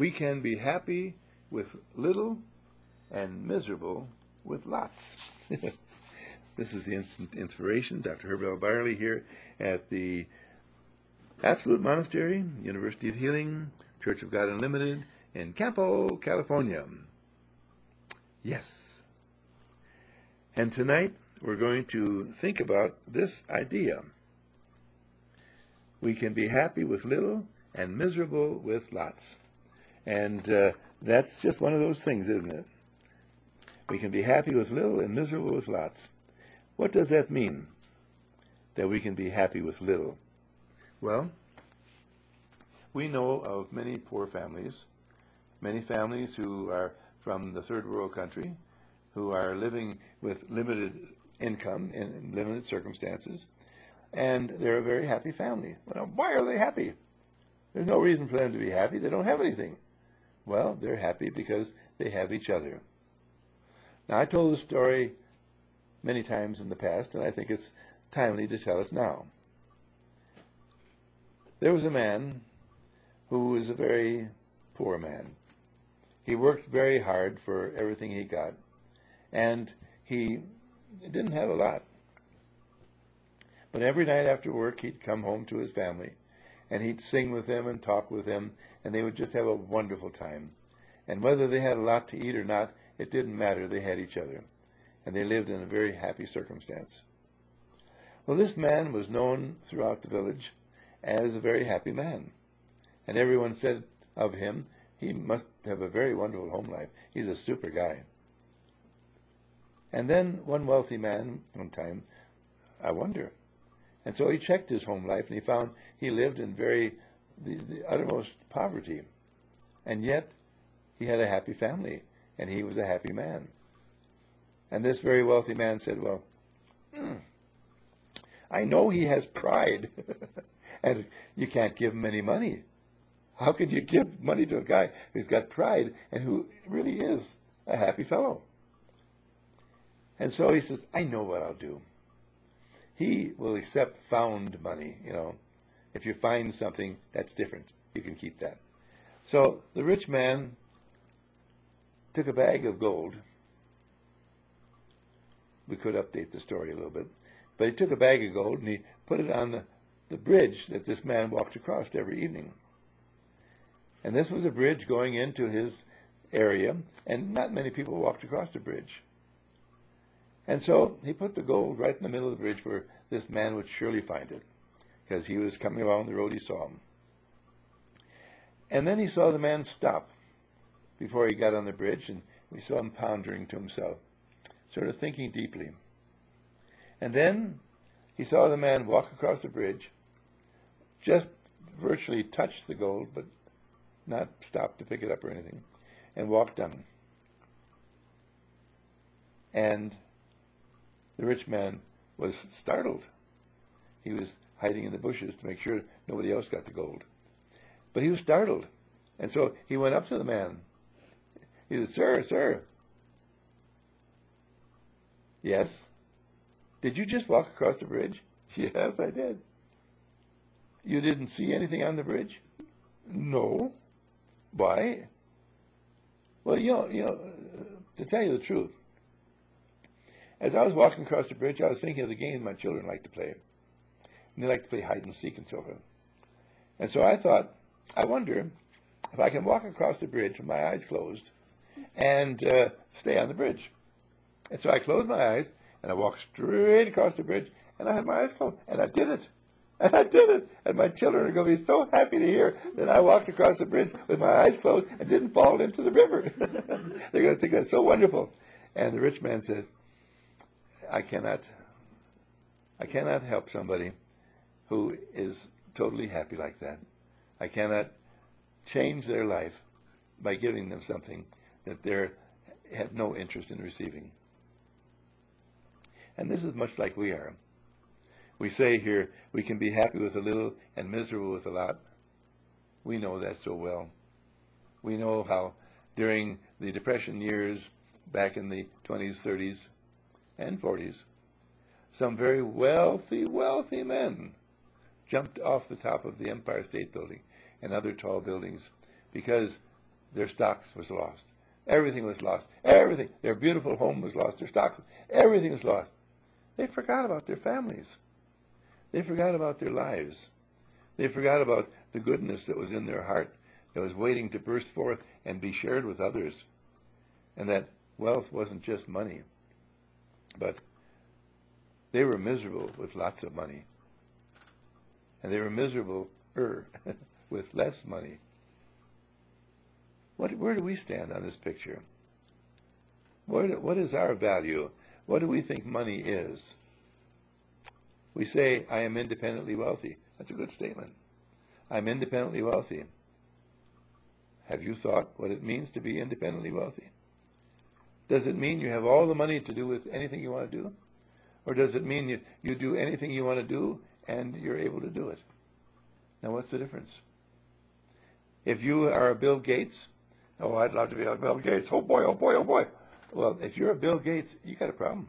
We can be happy with little and miserable with lots. This is the Instant Inspiration. Dr. Herbert L. Byerly here at the Absolute Monastery, University of Healing, Church of God Unlimited in Campo, California. Yes. And tonight we're going to think about this idea. We can be happy with little and miserable with lots. And that's just one of those things, isn't it? We can be happy with little and miserable with lots. What does that mean, that we can be happy with little? Well, we know of many poor families, many families who are from the third world country, who are living with limited income in limited circumstances, and they're a very happy family. Well, why are they happy? There's no reason for them to be happy. They don't have anything. Well, they're happy because they have each other. Now, I told this story many times in the past, and I think it's timely to tell it now. There was a man who was a very poor man. He worked very hard for everything he got, and he didn't have a lot. But every night after work, he'd come home to his family, and he'd sing with them and talk with them, and they would just have a wonderful time. And whether they had a lot to eat or not, it didn't matter. They had each other, and they lived in a very happy circumstance. Well, this man was known throughout the village as a very happy man, and everyone said of him, he must have a very wonderful home life. He's a super guy. And then one wealthy man, one time, I wonder. And so he checked his home life, and he found he lived in the uttermost poverty. And yet, he had a happy family, and he was a happy man. And this very wealthy man said, well, I know he has pride, and you can't give him any money. How could you give money to a guy who's got pride and who really is a happy fellow? And so he says, I know what I'll do. He will accept found money, If you find something, that's different. You can keep that. So the rich man took a bag of gold. We could update the story a little bit. But he took a bag of gold and he put it on the bridge that this man walked across every evening. And this was a bridge going into his area, and not many people walked across the bridge. And so he put the gold right in the middle of the bridge where this man would surely find it, because he was coming along the road, he saw him. And then he saw the man stop before he got on the bridge, and we saw him pondering to himself, sort of thinking deeply. And then he saw the man walk across the bridge, just virtually touch the gold, but not stop to pick it up or anything, and walk down. And the rich man was startled. He was hiding in the bushes to make sure nobody else got the gold. But he was startled. And so he went up to the man. He said, Sir. Yes? Did you just walk across the bridge? Yes, I did. You didn't see anything on the bridge? No. Why? Well, to tell you the truth, as I was walking across the bridge, I was thinking of the game my children like to play. And they like to play hide and seek and so forth. And so I thought, I wonder if I can walk across the bridge with my eyes closed and stay on the bridge. And so I closed my eyes, and I walked straight across the bridge, and I had my eyes closed, and I did it. And I did it. And my children are going to be so happy to hear that I walked across the bridge with my eyes closed and didn't fall into the river. They're going to think that's so wonderful. And the rich man said, I cannot help somebody who is totally happy like that. I cannot change their life by giving them something that they have no interest in receiving. And this is much like we are. We say here, we can be happy with a little and miserable with a lot. We know that so well. We know how during the Depression years, back in the 20s, 30s, and 40s, some very wealthy men jumped off the top of the Empire State Building and other tall buildings because their stocks was lost. Everything was lost. Everything. Their beautiful home was lost. Their stock, everything was lost. They forgot about their families. They forgot about their lives. They forgot about the goodness that was in their heart, that was waiting to burst forth and be shared with others. And that wealth wasn't just money, but they were miserable with lots of money. And they were miserable with less money. Where do we stand on this picture? What is our value? What do we think money is? We say, I am independently wealthy. That's a good statement. I'm independently wealthy. Have you thought what it means to be independently wealthy? Does it mean you have all the money to do with anything you want to do? Or does it mean you do anything you want to do and you're able to do it? Now, what's the difference? If you are a Bill Gates, oh, I'd love to be like Bill Gates. Oh, boy, oh, boy, oh, boy. Well, if you're a Bill Gates, you got a problem.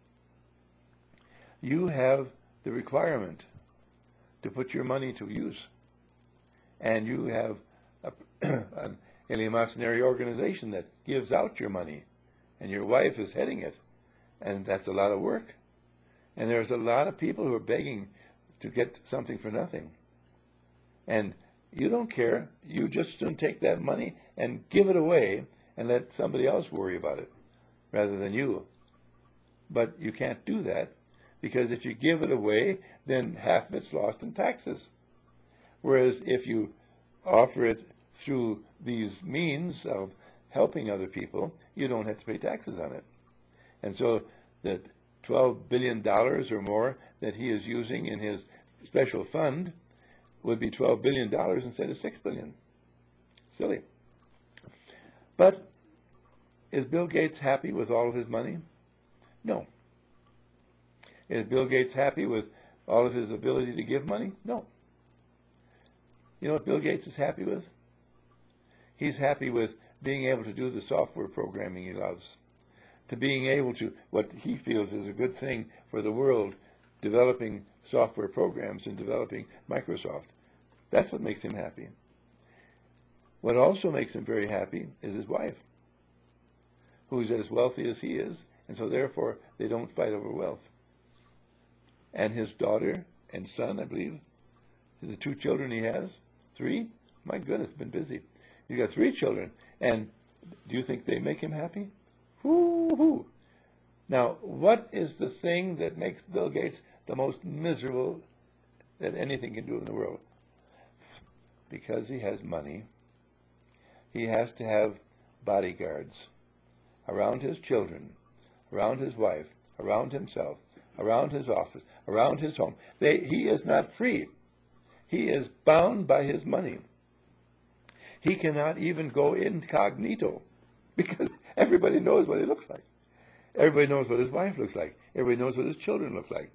You have the requirement to put your money to use. And you have an eleemosynary organization that gives out your money. And your wife is heading it. And that's a lot of work. And there's a lot of people who are begging to get something for nothing. And you don't care. You just don't take that money and give it away and let somebody else worry about it rather than you. But you can't do that because if you give it away, then half of it's lost in taxes. Whereas if you offer it through these means of helping other people, you don't have to pay taxes on it. And so that $12 billion or more that he is using in his special fund would be $12 billion instead of $6 billion. Silly. But is Bill Gates happy with all of his money? No. Is Bill Gates happy with all of his ability to give money? No. You know what Bill Gates is happy with? He's happy with being able to do the software programming he loves, to being able to, what he feels is a good thing for the world, developing software programs and developing Microsoft. That's what makes him happy. What also makes him very happy is his wife, who's as wealthy as he is, and so therefore they don't fight over wealth. And his daughter and son, I believe, the 2 children he has, 3? My goodness, been busy. He's got 3 children. And do you think they make him happy? Woo-hoo. Now, what is the thing that makes Bill Gates the most miserable that anything can do in the world? Because he has money, he has to have bodyguards around his children, around his wife, around himself, around his office, around his home. He is not free. He is bound by his money. He cannot even go incognito because everybody knows what he looks like. Everybody knows what his wife looks like. Everybody knows what his children look like.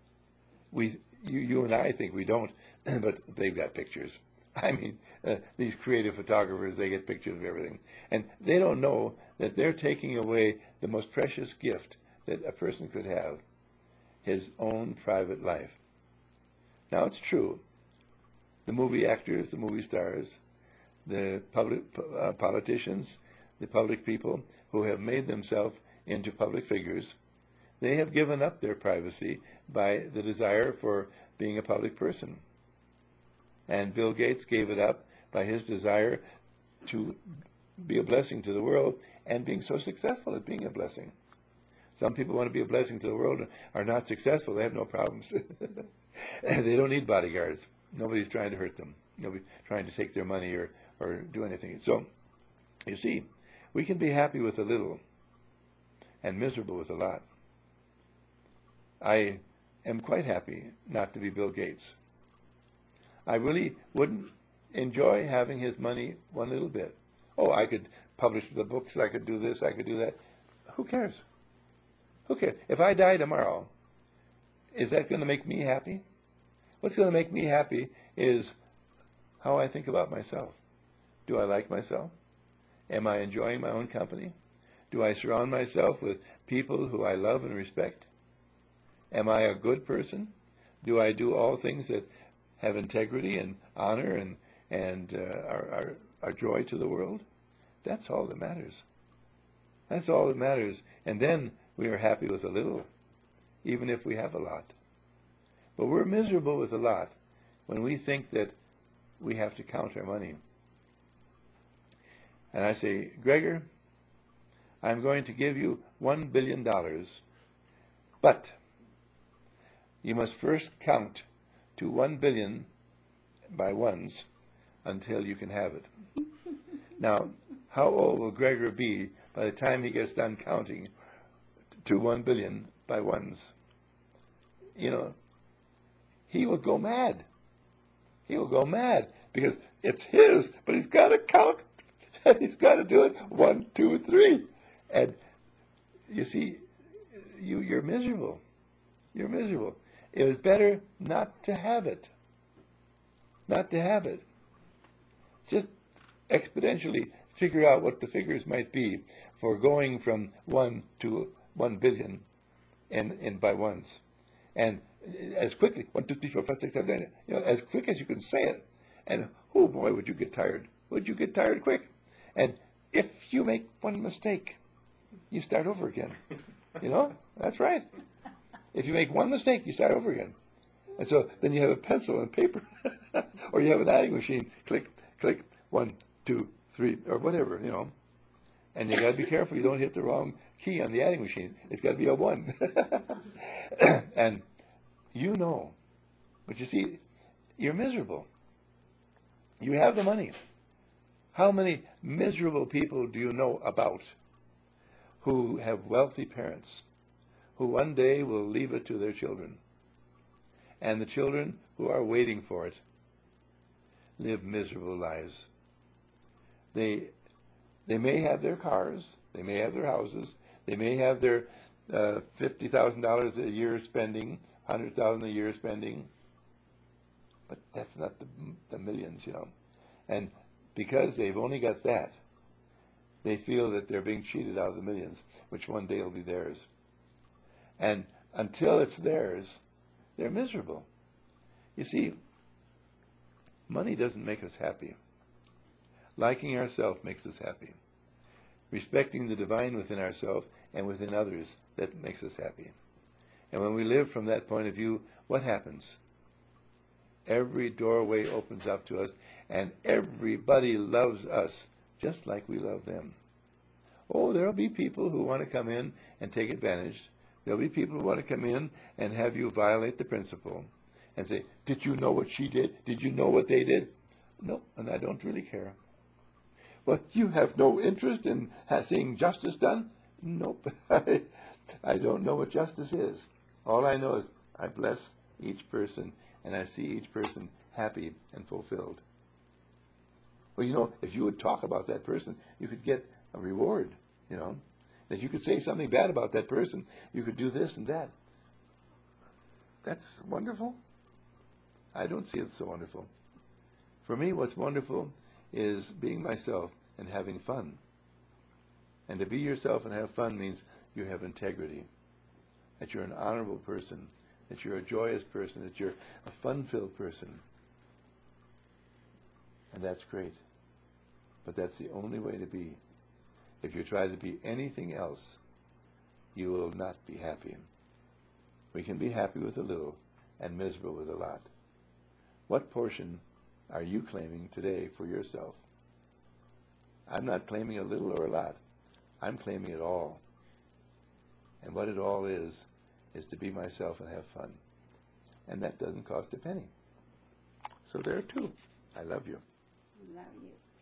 You and I think we don't, but they've got pictures. I mean, these creative photographers, they get pictures of everything. And they don't know that they're taking away the most precious gift that a person could have, his own private life. Now, it's true. The movie actors, the movie stars, the public politicians, the public people who have made themselves into public figures, they have given up their privacy by the desire for being a public person. And Bill Gates gave it up by his desire to be a blessing to the world and being so successful at being a blessing. Some people want to be a blessing to the world and are not successful. They have no problems. They don't need bodyguards. Nobody's trying to hurt them. Nobody's trying to take their money or do anything. So, you see, we can be happy with a little and miserable with a lot. I am quite happy not to be Bill Gates. I really wouldn't enjoy having his money one little bit. Oh, I could publish the books, I could do this, I could do that. Who cares? Who cares? If I die tomorrow, is that going to make me happy? What's going to make me happy is how I think about myself. Do I like myself? Am I enjoying my own company? Do I surround myself with people who I love and respect? Am I a good person? Do I do all things that have integrity and honor and are joy to the world? That's all that matters. That's all that matters. And then we are happy with a little, even if we have a lot. But we're miserable with a lot when we think that we have to count our money. And I say, Gregor, I'm going to give you $1 billion, but you must first count to 1 billion by ones until you can have it. Now, how old will Gregor be by the time he gets done counting to 1 billion by ones? You know, he will go mad. He will go mad because it's his, but he's got to count. He's got to do it 1, 2, 3. And you see, you're miserable. You're miserable. It was better not to have it. Not to have it. Just exponentially figure out what the figures might be for going from 1 to 1 billion and by ones. And as quickly, 1, 2, 3, 4, 5, 6, 7, 8, you know, as quick as you can say it. And oh boy, would you get tired. Would you get tired quick? And if you make one mistake, you start over again. You know, that's right. If you make one mistake, you start over again. And so then you have a pencil and paper, or you have an adding machine. Click, click, 1, 2, 3, or whatever, you know. And you got to be careful you don't hit the wrong key on the adding machine. It's got to be a 1. And you know, but you see, you're miserable. You have the money. How many miserable people do you know about who have wealthy parents, who one day will leave it to their children? And the children who are waiting for it live miserable lives. They may have their cars, they may have their houses, they may have their $50,000 a year spending, $100,000 a year spending, but that's not the millions, you know. And because they've only got that, they feel that they're being cheated out of the millions, which one day will be theirs. And until it's theirs, they're miserable. You see, money doesn't make us happy. Liking ourselves makes us happy. Respecting the divine within ourselves and within others, that makes us happy. And when we live from that point of view, what happens? Every doorway opens up to us, and everybody loves us just like we love them. Oh, there'll be people who want to come in and take advantage. There'll be people who want to come in and have you violate the principle and say, did you know what she did? Did you know what they did? No, and I don't really care. Well, you have no interest in seeing justice done? Nope. I don't know what justice is. All I know is I bless each person, and I see each person happy and fulfilled. Well, you know, if you would talk about that person, you could get a reward, you know. If you could say something bad about that person, you could do this and that. That's wonderful. I don't see it so wonderful. For me, what's wonderful is being myself and having fun. And to be yourself and have fun means you have integrity, that you're an honorable person, that you're a joyous person, that you're a fun-filled person. And that's great. But that's the only way to be. If you try to be anything else, you will not be happy. We can be happy with a little and miserable with a lot. What portion are you claiming today for yourself? I'm not claiming a little or a lot. I'm claiming it all. And what it all is to be myself and have fun. And that doesn't cost a penny. So there too. I love you. Love you.